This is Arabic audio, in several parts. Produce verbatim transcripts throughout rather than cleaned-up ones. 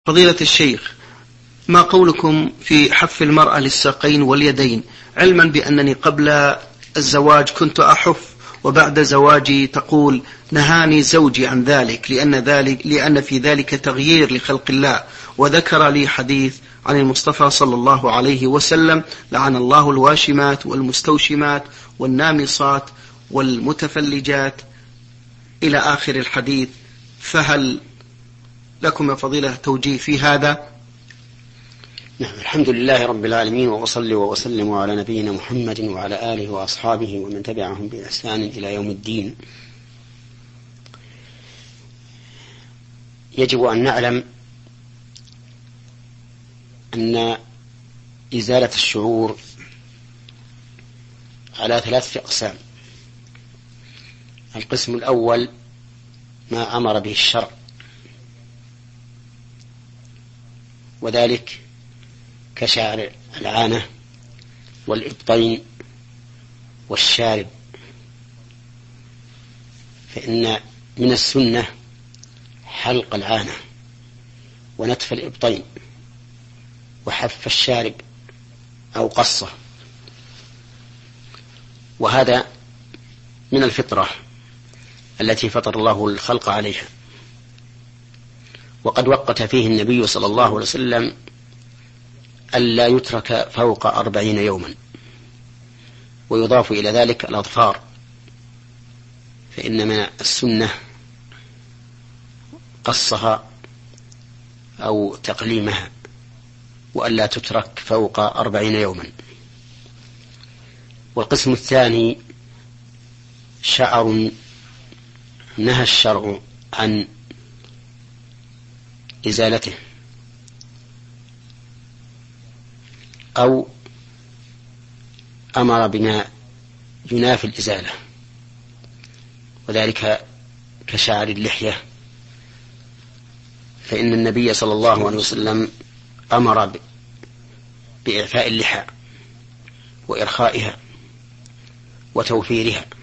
فضيلة الشيخ، ما قولكم في حف المرأة للساقين واليدين، علما بأنني قبل الزواج كنت أحف، وبعد زواجي تقول نهاني زوجي عن ذلك لأن, ذلك لأن في ذلك تغيير لخلق الله، وذكر لي حديث عن المصطفى صلى الله عليه وسلم: لعن الله الواشمات والمستوشمات والنامصات والمتفلجات إلى آخر الحديث. فهل لكم يا فضيلة توجيه في هذا؟ نعم، الحمد لله رب العالمين، وأصلي وأسلم على نبينا محمد وعلى آله وأصحابه ومن تبعهم بإحسان إلى يوم الدين. يجب أن نعلم أن إزالة الشعور على ثلاثة أقسام. القسم الأول ما أمر به الشرع، وذلك كشعر العانة والإبطين والشارب، فإن من السنة حلق العانة ونتف الإبطين وحف الشارب أو قصه، وهذا من الفطرة التي فطر الله الخلق عليها. وقد وقت فيه النبي صلى الله عليه وسلم ألا يترك فوق أربعين يوما، ويضاف إلى ذلك الأظفار، فإن من السنة قصها أو تقليمها، وألا تترك فوق أربعين يوما. والقسم الثاني شعر نهى الشرع عن إزالته أو أمر بما ينافي الإزالة، وذلك كشعر اللحية، فإن النبي صلى الله عليه وسلم أمر بإعفاء اللحى وإرخائها وتوفيرها،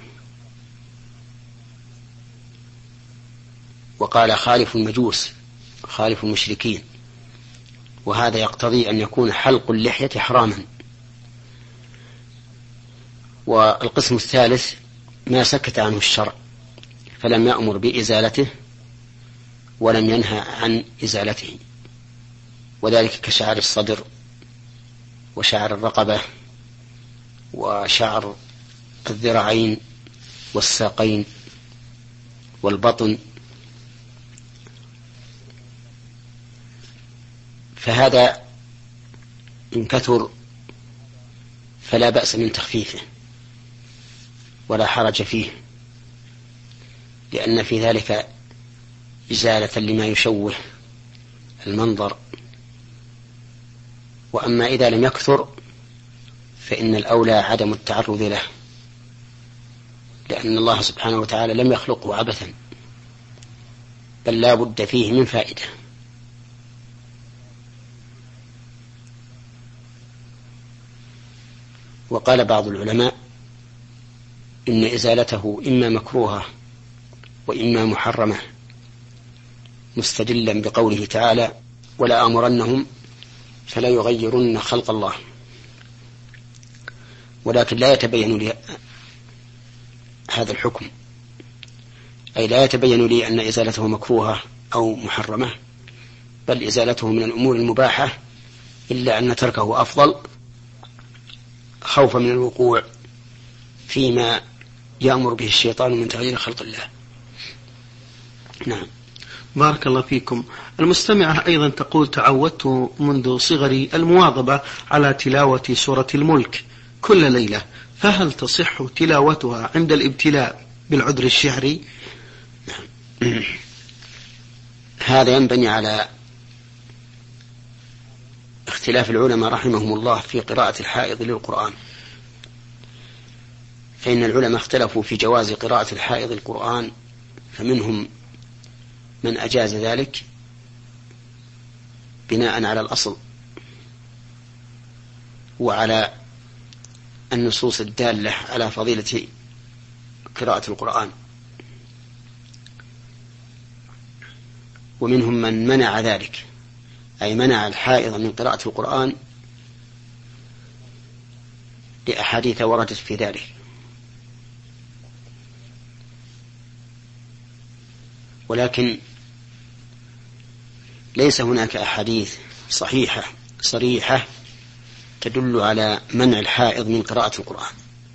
وقال خالف المجوس خالف المشركين، وهذا يقتضي أن يكون حلق اللحية حراما. والقسم الثالث ما سكت عنه الشرع فلم يأمر بإزالته ولم ينهى عن إزالته، وذلك كشعر الصدر وشعر الرقبة وشعر الذراعين والساقين والبطن، فهذا إن كثر فلا بأس من تخفيفه ولا حرج فيه، لأن في ذلك إزالة لما يشوه المنظر. وأما إذا لم يكثر فإن الأولى عدم التعرض له، لأن الله سبحانه وتعالى لم يخلقه عبثا، بل لا بد فيه من فائدة. وقال بعض العلماء إن إزالته إما مكروهة وإما محرمة، مستدلا بقوله تعالى: ولا آمرنهم فلا يغيرن خلق الله. ولكن لا يتبين لي هذا الحكم، أي لا يتبين لي أن إزالته مكروهة أو محرمة، بل إزالته من الأمور المباحة، إلا أن تركه أفضل خوفا من الوقوع فيما يأمر به الشيطان من تغيير خلق الله. نعم. بارك الله فيكم. المستمعة أيضا تقول: تعودت منذ صغري المواظبة على تلاوة سورة الملك كل ليلة، فهل تصح تلاوتها عند الابتلاء بالعذر الشهري؟ نعم. هذا ينبني على اختلاف العلماء رحمهم الله في قراءة الحائض للقرآن، فإن العلماء اختلفوا في جواز قراءة الحائض القرآن، فمنهم من أجاز ذلك بناء على الأصل وعلى النصوص الدالة على فضيلة قراءة القرآن، ومنهم من منع ذلك أي منع الحائض من قراءة القرآن لأحاديث وردت في ذلك. ولكن ليس هناك أحاديث صحيحة صريحة تدل على منع الحائض من قراءة القرآن،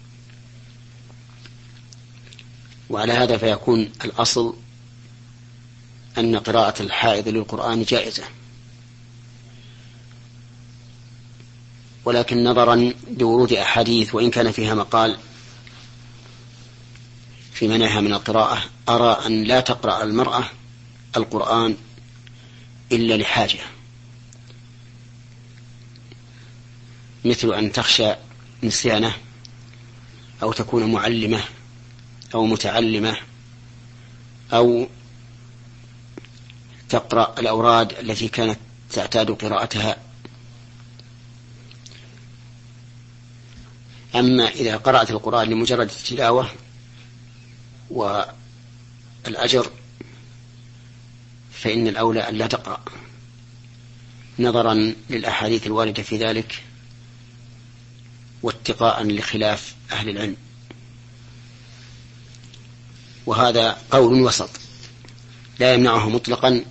وعلى هذا فيكون الأصل أن قراءة الحائض للقرآن جائزة، ولكن نظرا لورود أحاديث وإن كان فيها مقال في منعها من القراءة، أرى أن لا تقرأ المرأة القرآن إلا لحاجة، مثل أن تخشى نسيانه، أو تكون معلمة أو متعلمة، أو تقرأ الأوراد التي كانت تعتاد قراءتها. أما إذا قرأت القرآن لمجرد التلاوة والأجر فإن الأولى أن لا تقرأ، نظرا للأحاديث الواردة في ذلك واتقاء لخلاف أهل العلم. وهذا قول وسط لا يمنعه مطلقا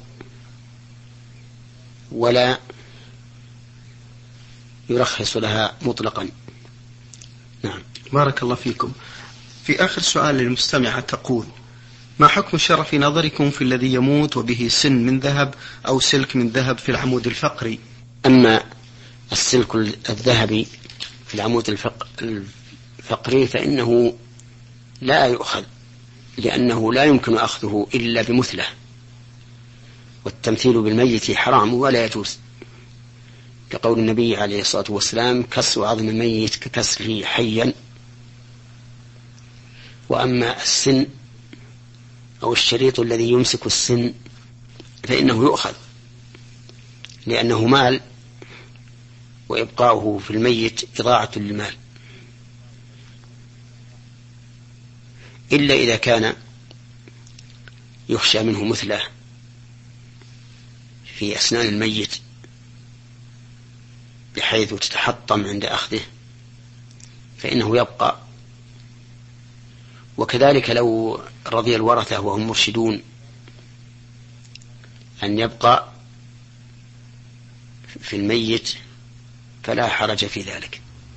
ولا يرخص لها مطلقا. نعم. بارك الله فيكم. في آخر سؤال للمستمعة تقول: ما حكم الشرع في نظركم في الذي يموت وبه سن من ذهب أو سلك من ذهب في العمود الفقري؟ أما السلك الذهبي في العمود الفقري فإنه لا يؤخذ، لأنه لا يمكن أخذه إلا بمثله، والتمثيل بالميت حرام ولا يجوز، كقول النبي عليه الصلاة والسلام: كسر عظم الميت ككسره حيا. وأما السن أو الشريط الذي يمسك السن فإنه يؤخذ، لأنه مال، وإبقاؤه في الميت إضاعة للمال، إلا إذا كان يخشى منه مثله في أسنان الميت بحيث تتحطم عند أخذه فإنه يبقى. وكذلك لو رضي الورثة وهم مرشدون أن يبقى في الميت فلا حرج في ذلك.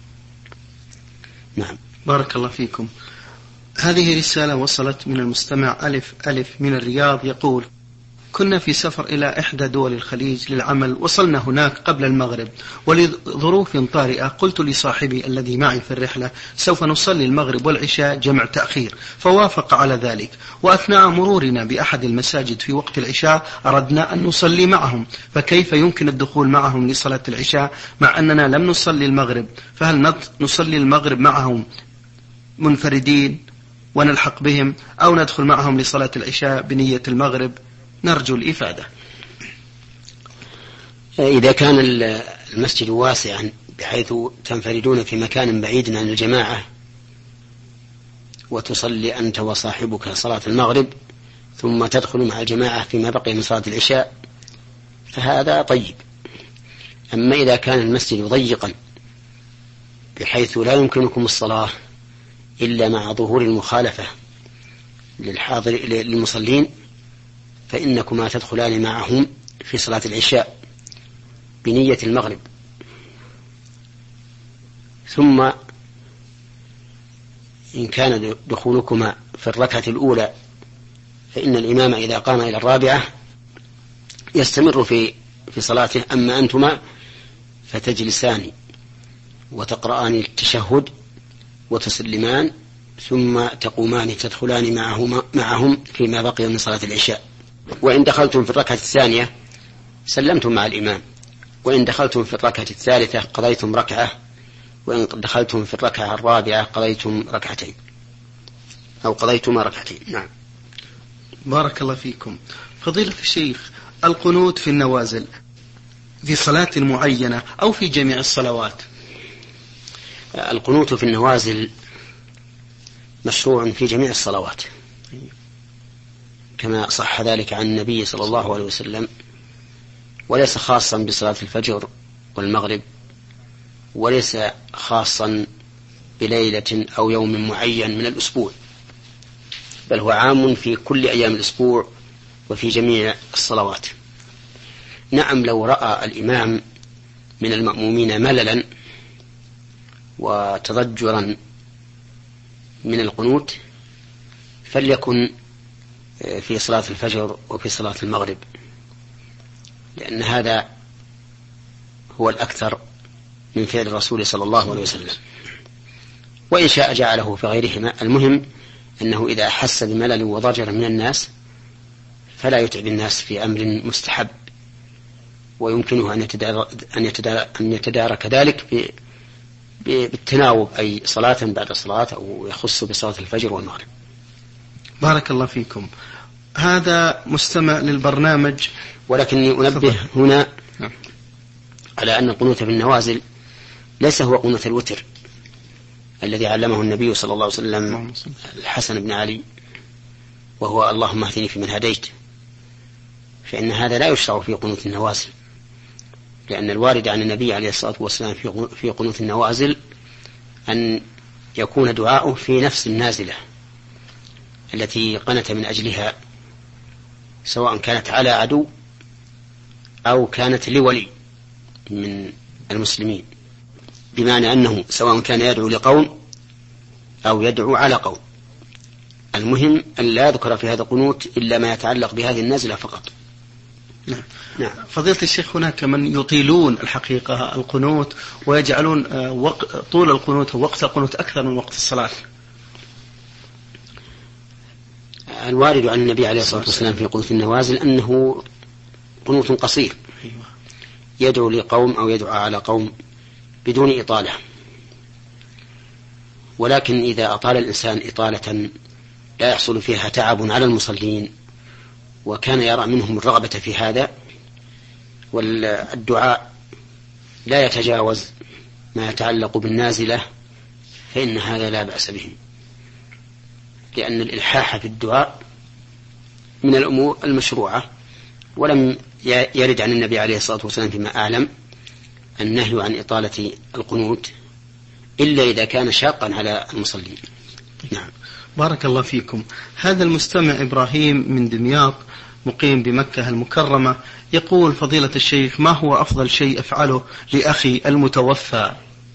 نعم. بارك الله فيكم. هذه رسالة وصلت من المستمع ألف ألف من الرياض، يقول: كنا في سفر إلى إحدى دول الخليج للعمل، وصلنا هناك قبل المغرب، ولظروف طارئة قلت لصاحبي الذي معي في الرحلة: سوف نصلي المغرب والعشاء جمع تأخير، فوافق على ذلك. وأثناء مرورنا بأحد المساجد في وقت العشاء أردنا أن نصلي معهم، فكيف يمكن الدخول معهم لصلاة العشاء مع أننا لم نصلي المغرب؟ فهل نصلي المغرب معهم منفردين ونلحق بهم، أو ندخل معهم لصلاة العشاء بنية المغرب؟ نرجو الإفادة. إذا كان المسجد واسعا بحيث تنفردون في مكان بعيد عن الجماعة وتصلي أنت وصاحبك صلاة المغرب ثم تدخل مع الجماعة فيما بقي من صلاة العشاء فهذا طيب. أما إذا كان المسجد ضيقا بحيث لا يمكنكم الصلاة إلا مع ظهور المخالفة للحاضر للمصلين فإنكما تدخلان معهم في صلاة العشاء بنية المغرب، ثم إن كان دخولكما في الركعة الأولى فإن الإمام إذا قام إلى الرابعة يستمر في في صلاته، أما أنتما فتجلسان وتقرآن التشهد وتسلمان ثم تقومان تدخلان معهم معهم فيما بقي من صلاة العشاء. وإن دخلتم في الركعة الثانية سلمتم مع الإمام، وإن دخلتم في الركعة الثالثة قضيتم ركعة، وإن دخلتم في الركعة الرابعة قضيتم ركعتين أو قضيتما ركعتين. نعم. بارك الله فيكم. فضيلة الشيخ، القنوت في النوازل في صلاة معينة أو في جميع الصلوات؟ القنوت في النوازل مشروع في جميع الصلوات كما صح ذلك عن النبي صلى الله عليه وسلم وليس خاصا بصلاة الفجر والمغرب، وليس خاصا بليلة أو يوم معين من الأسبوع، بل هو عام في كل أيام الأسبوع وفي جميع الصلوات. نعم، لو رأى الإمام من المأمومين مللا وتضجرا من القنوت فليكن في صلاة الفجر وفي صلاة المغرب، لأن هذا هو الأكثر من فعل الرسول صلى الله عليه وسلم، وإن شاء جعله في غيرهما. المهم أنه إذا أحس بملل وضجر من الناس فلا يتعب الناس في أمر مستحب، ويمكنه أن يتدارك, أن يتدارك, أن يتدارك ذلك بالتناوب، أي صلاة بعد صلاة، أو يخص بصلاة الفجر والمغرب. بارك الله فيكم. هذا مستمع للبرنامج، ولكني أنبه هنا على أن القنوت بالنوازل ليس هو قنوت الوتر الذي علمه النبي صلى الله عليه وسلم الحسن بن علي، وهو اللهم اهدني فيمن هديت، فإن هذا لا يشرع في قنوت النوازل، لأن الوارد عن النبي عليه الصلاة والسلام في قنوت النوازل أن يكون دعاؤه في نفس النازلة التي قنت من أجلها، سواء كانت على عدو أو كانت لولي من المسلمين، بمعنى أنه سواء كان يدعو لقوم أو يدعو على قوم، المهم أن لا يذكر في هذا القنوت إلا ما يتعلق بهذه النازلة فقط. نعم. نعم. فضيلة الشيخ، هناك من يطيلون الحقيقة القنوت ويجعلون وق... طول القنوت ووقت القنوت أكثر من وقت الصلاة. الوارد عن النبي عليه الصلاة والسلام في قنوت النوازل أنه قنوت قصير يدعو لقوم أو يدعو على قوم بدون إطالة، ولكن إذا أطال الإنسان إطالة لا يحصل فيها تعب على المصلين وكان يرى منهم الرغبة في هذا، والدعاء لا يتجاوز ما يتعلق بالنازلة، فإن هذا لا بأس به، لأن الإلحاح في الدعاء من الأمور المشروعة، ولم يرد عن النبي عليه الصلاة والسلام فيما أعلم النهي عن إطالة القنوت إلا إذا كان شاقا على المصلين. نعم. بارك الله فيكم. هذا المستمع إبراهيم من دمياط مقيم بمكة المكرمة يقول: فضيلة الشيخ، ما هو أفضل شيء أفعله لأخي المتوفى؟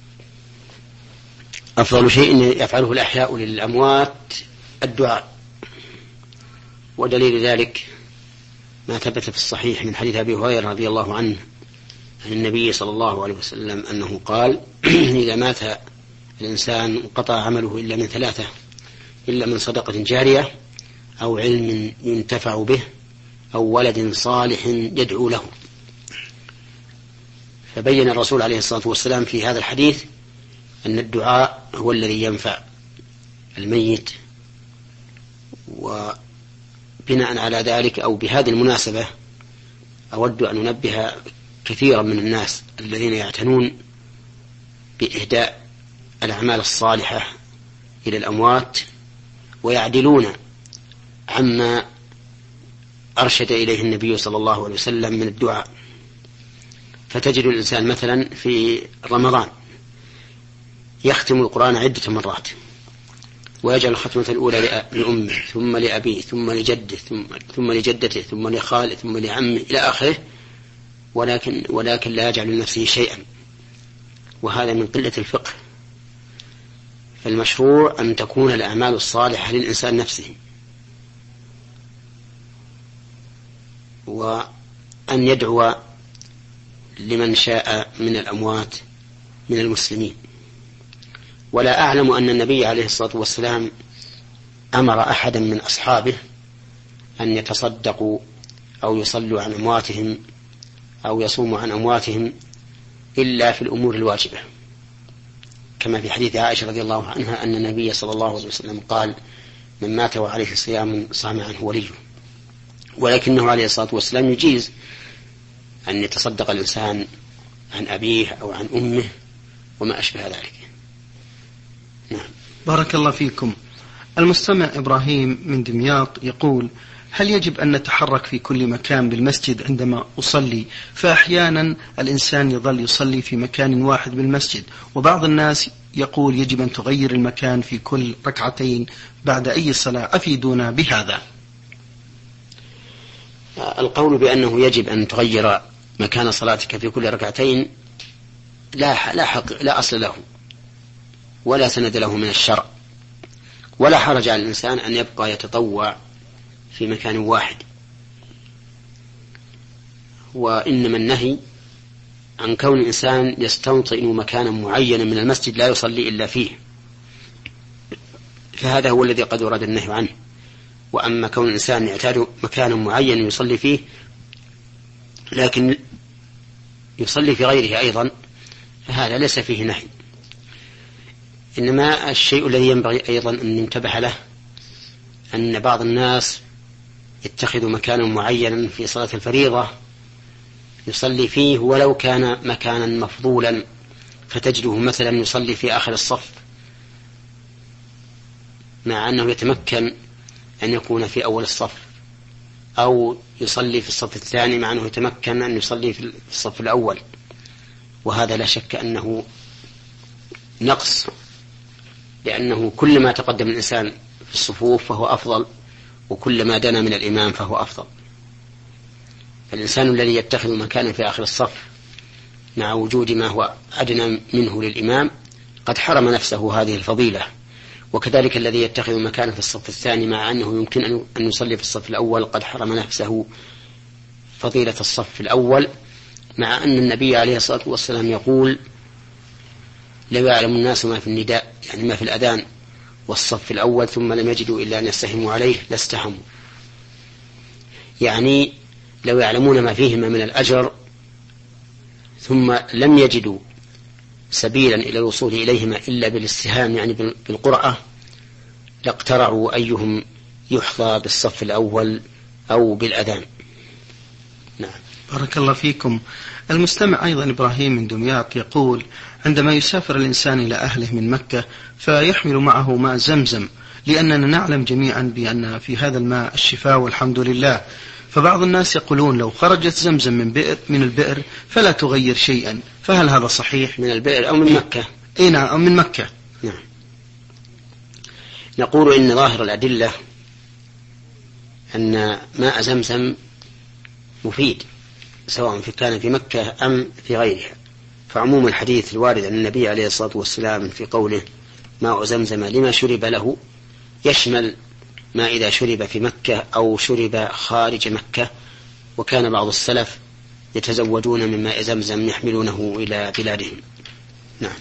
أفضل شيء يفعله الأحياء للأموات الدعاء، ودليل ذلك ما ثبت في الصحيح من حديث أبي هريرة رضي الله عنه عن النبي صلى الله عليه وسلم أنه قال: إذا مات الإنسان انقطع عمله إلا من ثلاثة، إلا من صدقة جارية أو علم ينتفع به أو ولد صالح يدعو له. فبين الرسول عليه الصلاة والسلام في هذا الحديث أن الدعاء هو الذي ينفع الميت. وبناء على ذلك أو بهذه المناسبة أود أن ننبه كثيرا من الناس الذين يعتنون بإهداء الأعمال الصالحة إلى الأموات ويعدلون عما أرشد إليه النبي صلى الله عليه وسلم من الدعاء. فتجد الإنسان مثلا في رمضان يختم القرآن عدة مرات ويجعل الختمة الأولى لأمه ثم لأبيه ثم لجده ثم, ثم لجدته ثم لخاله ثم لعمه إلى آخره، ولكن, ولكن لا يجعل لنفسه شيئا، وهذا من قلة الفقه. فالمشروع أن تكون الأعمال الصالحة للإنسان نفسه، وأن يدعو لمن شاء من الأموات من المسلمين. ولا أعلم أن النبي عليه الصلاة والسلام أمر أحدا من أصحابه أن يتصدقوا أو يصلوا عن أمواتهم أو يصوموا عن أمواتهم إلا في الأمور الواجبة، كما في حديث عائشة رضي الله عنها أن النبي صلى الله عليه وسلم قال: من مات وعليه صيام صام عنه وليه. ولكنه عليه الصلاة والسلام يجيز أن يتصدق الإنسان عن أبيه أو عن أمه وما أشبه ذلك. نعم. بارك الله فيكم. المستمع إبراهيم من دمياط يقول: هل يجب أن نتحرك في كل مكان بالمسجد عندما أصلي؟ فأحيانا الإنسان يظل يصلي في مكان واحد بالمسجد، وبعض الناس يقول يجب أن تغير المكان في كل ركعتين بعد أي صلاة، أفيدونا بهذا. القول بأنه يجب أن تغير مكان صلاتك في كل ركعتين لا لا حق لا أصل له ولا سند له من الشرع، ولا حرج على الإنسان أن يبقى يتطوع في مكان واحد، وإنما النهي عن كون الإنسان يستوطئ مكانا معينا من المسجد لا يصلي إلا فيه، فهذا هو الذي قد ورد النهي عنه. وأما كون الإنسان يعتاد مكانا معين يصلي فيه لكن يصلي في غيره أيضا فهذا ليس فيه نهي. إنما الشيء الذي ينبغي أيضا أن ننتبه له أن بعض الناس يتخذ مكانا معينا في صلاة الفريضة يصلي فيه ولو كان مكانا مفضولا، فتجده مثلا يصلي في آخر الصف مع أنه يتمكن أن يكون في أول الصف، أو يصلي في الصف الثاني مع أنه يتمكن أن يصلي في الصف الأول، وهذا لا شك أنه نقص، لأنه كل ما تقدم الإنسان في الصفوف فهو أفضل، وكل ما دنا من الإمام فهو أفضل. فالإنسان الذي يتخذ مكانا في آخر الصف مع وجود ما هو أدنى منه للإمام قد حرم نفسه هذه الفضيلة، وكذلك الذي يتخذ مكانا في الصف الثاني مع أنه يمكن أن يصلي في الصف الأول قد حرم نفسه فضيلة الصف الأول، مع أن النبي عليه الصلاة والسلام يقول: لو يعلم الناس ما في النداء، يعني ما في الأذان والصف الأول، ثم لم يجدوا إلا أن يستهموا عليه لاستهموا، يعني لو يعلمون ما فيهما من الأجر ثم لم يجدوا سبيلا إلى الوصول إليهما إلا بالاستهام، يعني بالقرعة، لاقترعوا أيهم يحظى بالصف الأول أو بالأذان. نعم، بارك الله فيكم. المستمع أيضا إبراهيم من دمياط يقول: عندما يسافر الإنسان إلى أهله من مكة فيحمل معه ماء زمزم، لأننا نعلم جميعا بأن في هذا الماء الشفاء والحمد لله، فبعض الناس يقولون لو خرجت زمزم من بئر من البئر فلا تغير شيئا، فهل هذا صحيح؟ من البئر أو من مكة؟ أي نعم، من مكة. نعم. نقول إن ظاهر الأدلة أن ماء زمزم مفيد سواء كان في مكة أم في غيرها، فعموم الحديث الوارد عن النبي عليه الصلاة والسلام في قوله ماء زمزم لما شرب له يشمل ما إذا شرب في مكة أو شرب خارج مكة، وكان بعض السلف يتزوجون من ماء زمزم يحملونه إلى بلادهم. نعم،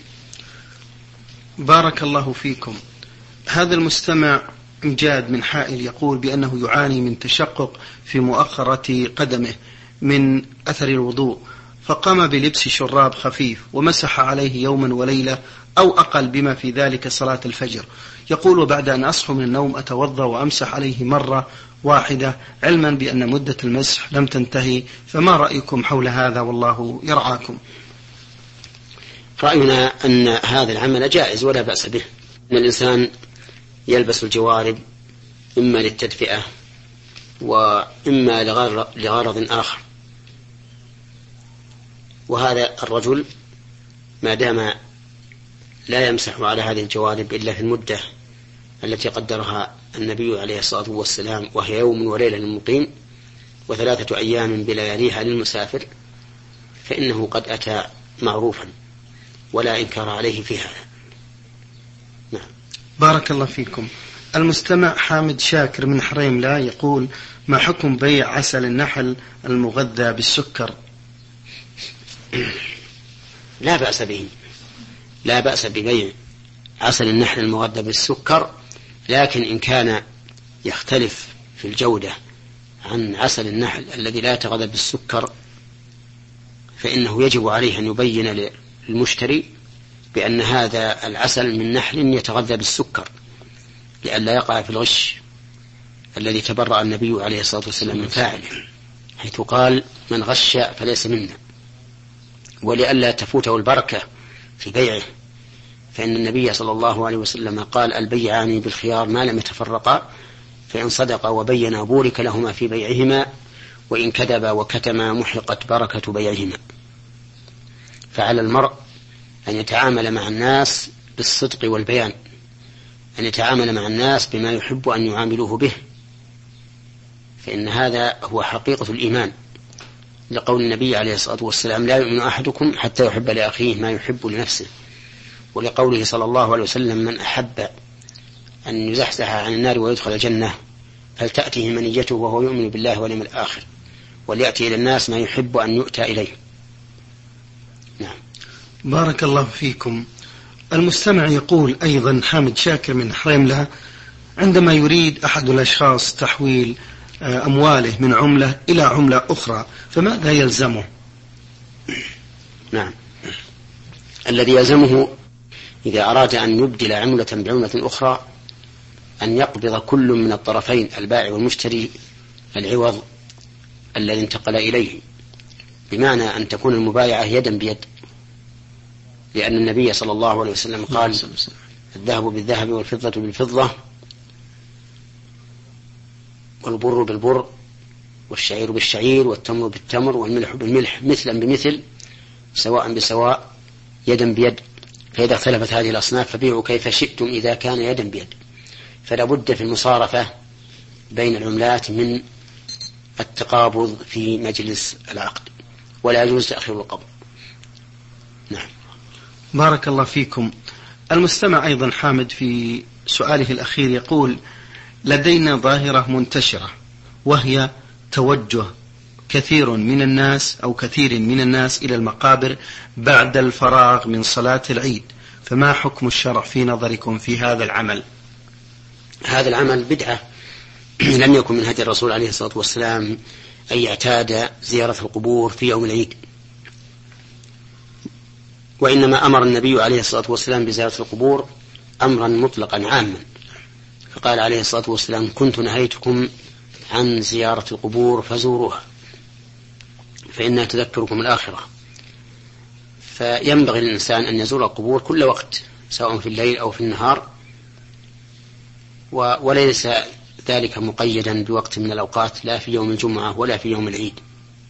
بارك الله فيكم. هذا المستمع إمجاد من حائل يقول بأنه يعاني من تشقق في مؤخرة قدمه من أثر الوضوء، فقام بلبس شراب خفيف ومسح عليه يوما وليلة أو أقل بما في ذلك صلاة الفجر. يقول: وبعد أن أصحو من النوم أتوضأ وأمسح عليه مرة واحدة، علما بأن مدة المسح لم تنتهي، فما رأيكم حول هذا والله يرعاكم؟ رأينا أن هذا العمل جائز ولا بأس به، أن الإنسان يلبس الجوارب إما للتدفئة وإما لغرض آخر، وهذا الرجل ما دام لا يمسح على هذه الجوارب إلا في المدة التي قدرها النبي عليه الصلاة والسلام، وهي يوم وليلة للمقيم وثلاثة أيام بلياليها للمسافر، فإنه قد أتى معروفا ولا إنكار عليه في هذا. نعم، بارك الله فيكم. المستمع حامد شاكر من حريم لا يقول: ما حكم بيع عسل النحل المغذى بالسكر؟ لا بأس به، لا بأس ببيع عسل النحل المغذى بالسكر، لكن إن كان يختلف في الجودة عن عسل النحل الذي لا يتغذى بالسكر فإنه يجب عليه أن يبين للمشتري بأن هذا العسل من نحل يتغذى بالسكر، لئلا يقع في الغش الذي تبرأ النبي عليه الصلاة والسلام من فاعله، حيث قال: من غش فليس منا، ولئلا تفوته البركة في بيعه، فإن النبي صلى الله عليه وسلم قال: البيعان بالخيار ما لم يتفرقا، فإن صدقا وبينا بورك لهما في بيعهما وإن كذبا وكتما محقت بركة بيعهما. فعلى المرء أن يتعامل مع الناس بالصدق والبيان، أن يتعامل مع الناس بما يحب أن يعاملوه به، فإن هذا هو حقيقة الإيمان، لقول النبي عليه الصلاة والسلام لا يؤمن أحدكم حتى يحب لأخيه ما يحب لنفسه، ولقوله صلى الله عليه وسلم من أحب أن يزحزح عن النار ويدخل الجنة فلتأته منيته وهو يؤمن بالله واليوم الآخر وليأتي إلى الناس ما يحب أن يؤتى إليه. نعم. بارك الله فيكم. المستمع يقول أيضا حامد شاكر من حريملة: عندما يريد أحد الأشخاص تحويل أمواله من عملة إلى عملة أخرى فماذا يلزمه؟ نعم، الذي يلزمه إذا أراد أن يبدل عملة بعملة أخرى أن يقبض كل من الطرفين البائع والمشتري العوض الذي انتقل إليه، بمعنى أن تكون المبايعة يدا بيد، لأن النبي صلى الله عليه وسلم قال الذهب بالذهب والفضة بالفضة والبر بالبر والشعير بالشعير والتمر بالتمر والملح بالملح مثلا بمثل سواء بسواء يدا بيد، فإذا اختلفت هذه الأصناف فبيعوا كيف شئتم إذا كان يدا بيد. فلا بد في المصارفة بين العملات من التقابض في مجلس العقد، ولا يجوز تأخير القبض. نعم. بارك الله فيكم. المستمع أيضا حامد في سؤاله الأخير يقول: لدينا ظاهرة منتشرة وهي توجه كثير من الناس أو كثير من الناس إلى المقابر بعد الفراغ من صلاة العيد، فما حكم الشرع في نظركم في هذا العمل؟ هذا العمل بدعة، لم يكن من هدي الرسول عليه الصلاة والسلام أن يعتاد زيارة القبور في يوم العيد، وإنما أمر النبي عليه الصلاة والسلام بزيارة القبور أمرا مطلقا عاما، فقال عليه الصلاة والسلام كنت نهيتكم عن زيارة القبور فزوروها فإنها تذكركم الآخرة. فينبغي للإنسان أن يزور القبور كل وقت سواء في الليل أو في النهار، وليس ذلك مقيدا بوقت من الأوقات، لا في يوم الجمعة ولا في يوم العيد،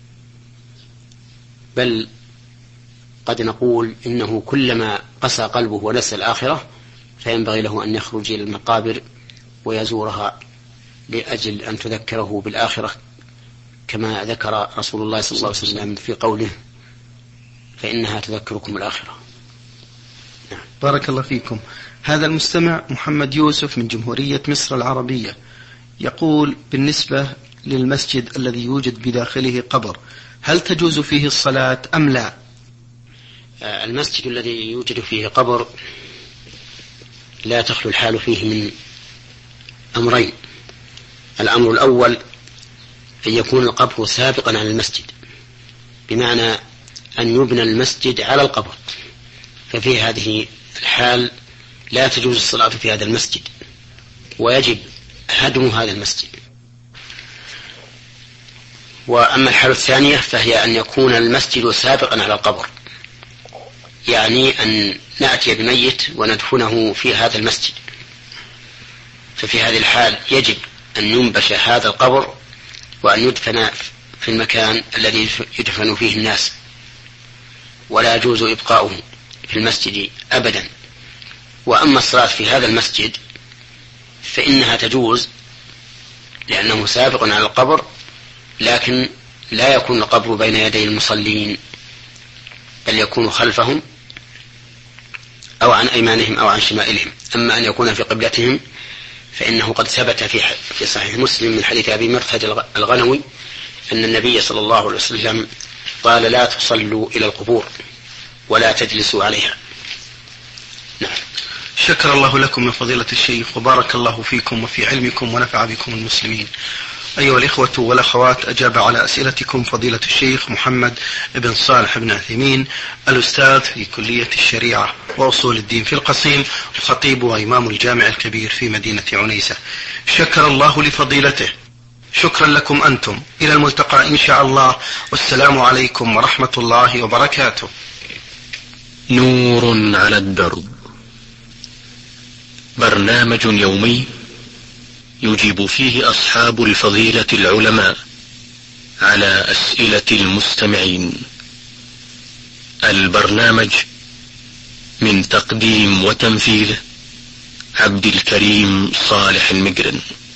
بل قد نقول إنه كلما قسى قلبه ونسى الآخرة فينبغي له أن يخرج إلى المقابر ويزورها لأجل أن تذكره بالآخرة، كما ذكر رسول الله صلى الله عليه وسلم في قوله فإنها تذكركم الآخرة. نعم. بارك الله فيكم. هذا المستمع محمد يوسف من جمهورية مصر العربية يقول: بالنسبة للمسجد الذي يوجد بداخله قبر هل تجوز فيه الصلاة أم لا؟ المسجد الذي يوجد فيه قبر لا تخلو الحال فيه من أمرين: الأمر الأول أن يكون القبر سابقا على المسجد، بمعنى أن يبنى المسجد على القبر، ففي هذه الحال لا تجوز الصلاة في هذا المسجد ويجب هدم هذا المسجد. وأما الحالة الثانية فهي أن يكون المسجد سابقا على القبر، يعني أن نأتي بميت وندفنه في هذا المسجد، ففي هذه الحال يجب أن ينبش هذا القبر وأن يدفن في المكان الذي يدفن فيه الناس، ولا يجوز إبقاؤه في المسجد أبدا. وأما الصلاة في هذا المسجد فإنها تجوز لأنه سابق على القبر، لكن لا يكون القبر بين يدي المصلين بل يكون خلفهم أو عن أيمانهم أو عن شمائلهم. أما أن يكون في قبلتهم فإنه قد ثبت في في صحيح مسلم من حديث أبي مرثد الغنوي أن النبي صلى الله عليه وسلم قال لا تصلوا إلى القبور ولا تجلسوا عليها. نعم. شكر الله لكم يا فضيلة الشيخ وبارك الله فيكم وفي علمكم ونفع بكم المسلمين. أيها الإخوة والأخوات، أجاب على أسئلتكم فضيلة الشيخ محمد بن صالح بن عثيمين الأستاذ في كلية الشريعة وأصول الدين في القصيم، الخطيب وإمام الجامع الكبير في مدينة عنيسة. شكر الله لفضيلته. شكرا لكم أنتم. إلى الملتقى إن شاء الله، والسلام عليكم ورحمة الله وبركاته. نور على الدرب، برنامج يومي يجيب فيه أصحاب الفضيلة العلماء على أسئلة المستمعين. البرنامج من تقديم وتنفيذ عبد الكريم صالح المقرن.